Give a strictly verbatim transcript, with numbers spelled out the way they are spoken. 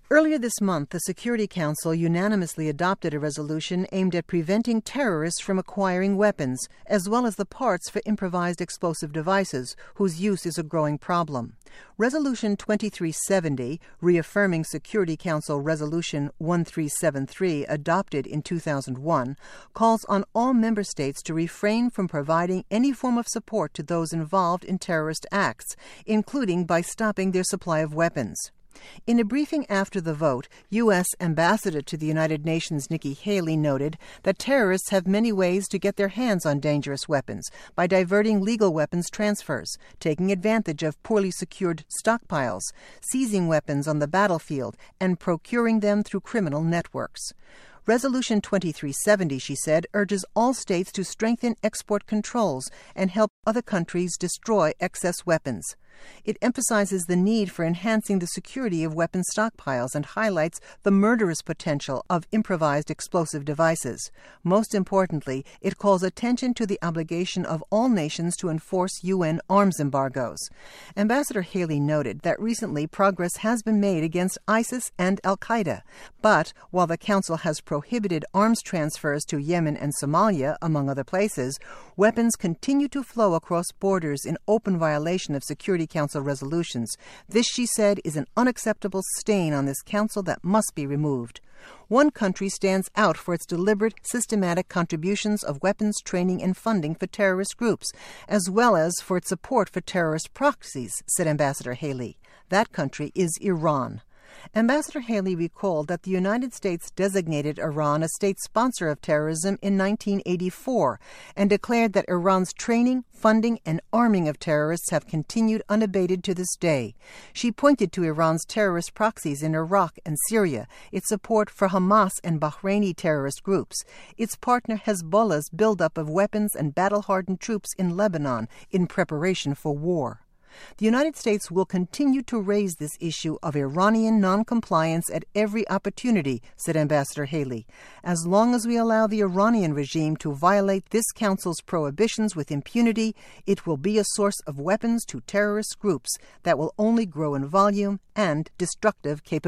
Earlier this month, the Security Council unanimously adopted a resolution aimed at preventing terrorists from acquiring weapons, as well as the parts for improvised explosive devices, whose use is a growing problem. Resolution twenty-three seventy, reaffirming Security Council Resolution thirteen seventy-three adopted in two thousand one, calls on all member states to refrain from providing any form of support to those involved in terrorist acts, including by stopping their supply of weapons. In a briefing after the vote, U S Ambassador to the United Nations Nikki Haley noted that terrorists have many ways to get their hands on dangerous weapons by diverting legal weapons transfers, taking advantage of poorly secured stockpiles, seizing weapons on the battlefield, and procuring them through criminal networks. Resolution twenty-three seventy, she said, urges all states to strengthen export controls and help other countries destroy excess weapons. It emphasizes the need for enhancing the security of weapon stockpiles and highlights the murderous potential of improvised explosive devices. Most importantly, it calls attention to the obligation of all nations to enforce U N arms embargoes. Ambassador Haley noted that recently progress has been made against ISIS and al-Qaeda, but while the Council has prohibited arms transfers to Yemen and Somalia, among other places, weapons continue to flow across borders in open violation of Security Council resolutions. This, she said, is an unacceptable stain on this Council that must be removed. One country stands out for its deliberate, systematic contributions of weapons training and funding for terrorist groups, as well as for its support for terrorist proxies, said Ambassador Haley. That country is Iran. Ambassador Haley recalled that the United States designated Iran a state sponsor of terrorism in nineteen eighty-four and declared that Iran's training, funding, and arming of terrorists have continued unabated to this day. She pointed to Iran's terrorist proxies in Iraq and Syria, its support for Hamas and Bahraini terrorist groups, its partner Hezbollah's buildup of weapons and battle-hardened troops in Lebanon in preparation for war. The United States will continue to raise this issue of Iranian noncompliance at every opportunity, said Ambassador Haley. As long as we allow the Iranian regime to violate this Council's prohibitions with impunity, it will be a source of weapons to terrorist groups that will only grow in volume and destructive capability.